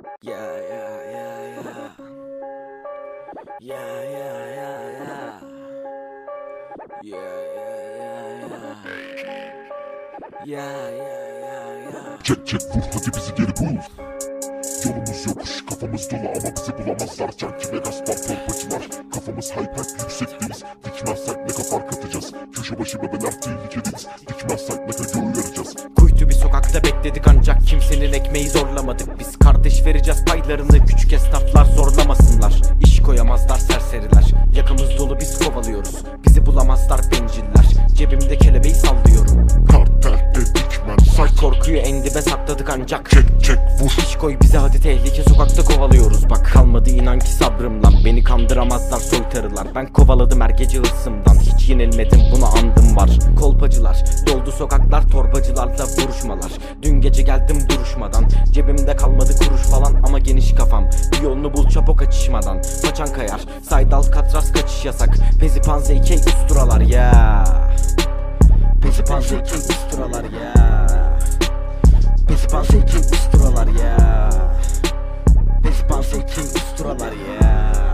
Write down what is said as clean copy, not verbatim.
Yeah, yeah, yeah, yeah. Yeah, yeah, yeah, yeah. Yeah, yeah, yeah, yeah. Yeah, yeah, yeah, yeah. Çek çek vur hadi bizi geri bul. Yolumuz yokuş kafamız dolu ama bizi bulamazlar. Canki Vegas'tan torbacılar. Kafamız hyper yüksekteyiz. Dikmezsek mega fark atacağız. Köşe başı bebeler tehlikedeyiz. Dikmezsek mega göğü yarayacağız. Kuytu bir sokakta bekledik ancak kimsenin ekmeği zorlamadık. Biz kardeş vereceğiz paylarını, küçük esnaflar zorlamasınlar. İş koyamazlar serseriler, yakamız dolu biz kovalıyoruz. Bizi bulamazlar benciller, cebimde kelebeği sallıyorum. Kartel dikmen say. Korkuyu en dibe sakladık ancak Çek çek vur. İş koy bize hadi, tehlike sokakta kovalıyoruz. Bak kalmadı inan ki sabrımdan, beni kandıramazlar soytarılar. Ben kovaladım her gece hırsımdan, hiç yenilmedim buna andım var. Kolpacılar doldu sokaklar, torbacılarla vuruşmalar. Dün gece geldim duruşmadan, cebimde kalmadı kuruş falan ama geniş kafam. Bir yolunu bul çapo kaçışmadan. Paçan kayar saydal katras kaçış yasak. Pezipan zeyke usturalar ya. Pezipan zeyke usturalar ya. Pezipan zeyke usturalar ya. Pezipan zeyke usturalar ya.